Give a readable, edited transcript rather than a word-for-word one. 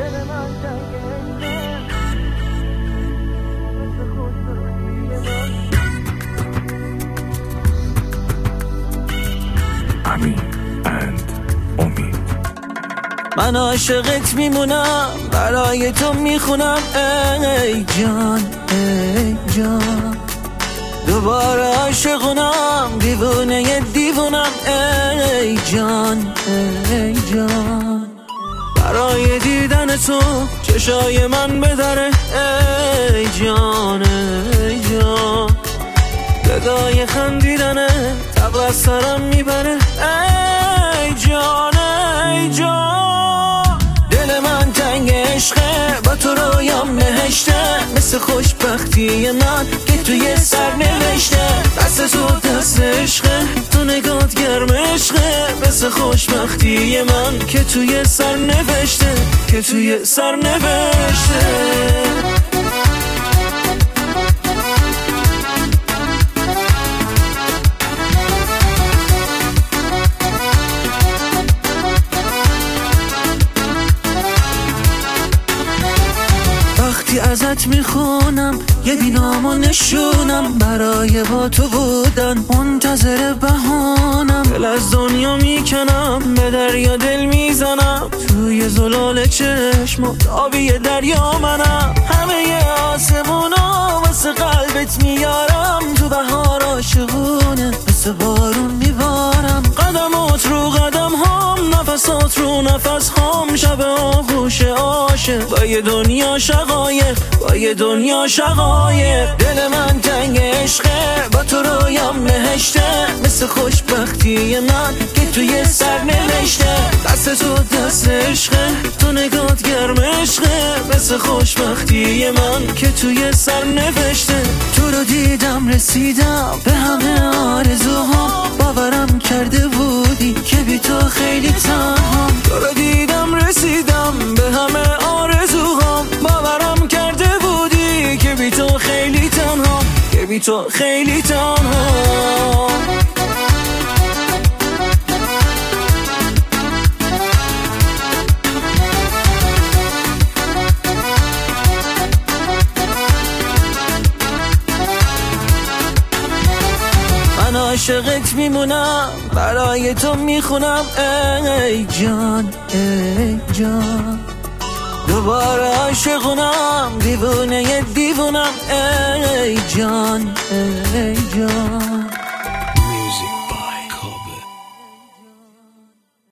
امین اند امید. من عاشقت میمونم، برای تو میخونم ای جان ای جان. دوباره عاشقونم، دیوونه دیوونم ای جان ای جان. برای دیدن تو چشای من بدره ای جان ای جان. صدای خندیدنه تب از سرم میبره ای جان ای جان. دل من تنگ عشقه، با تو رویام بهشته، مثل خوشبختی من که توی سر نوشته. دست تو دست عشقه، تو نگات گرم عشقه، مثل خوشبختی من که توی سر نوشته، که توی سر نوشته. ازت میخونم یه بینام و نشونم، برای با تو بودن منتظر بهانم. دل از دنیا میکنم، به دریا دل میزنم، توی زلال چشمات آبی دریا منم. همه آسمونا واسه قلبت میارم، تو بهار عاشقونه مثل بارون میبارم. قدمات رو قدم هم، نفسات رو نفس هم، شب آغوش عاشق با یه دنیا شقایق، با یه دنیا شقایق. دل من تنگ عشقه، با تو رویام بهشته، مثل خوشبختی من که توی سر نوشته. دست تو دست عشقه، تو نگات گرم عشقه، مثل خوشبختی من که توی سر نوشته. تو رو دیدم رسیدم به همه آرزوهام، باورم کرده بودی که بی تو خیلی تنهام. تو رو دیدم رسیدم به همه آرزوهام، باورم کرده بودی که بی تو خیلی تنهام، که بی تو خیلی تنهام. من عاشقت میمونم، برای تو میخونم ای جان ای جان. دوباره عاشقونم، دیوونه دیوونم ای جان ای جان.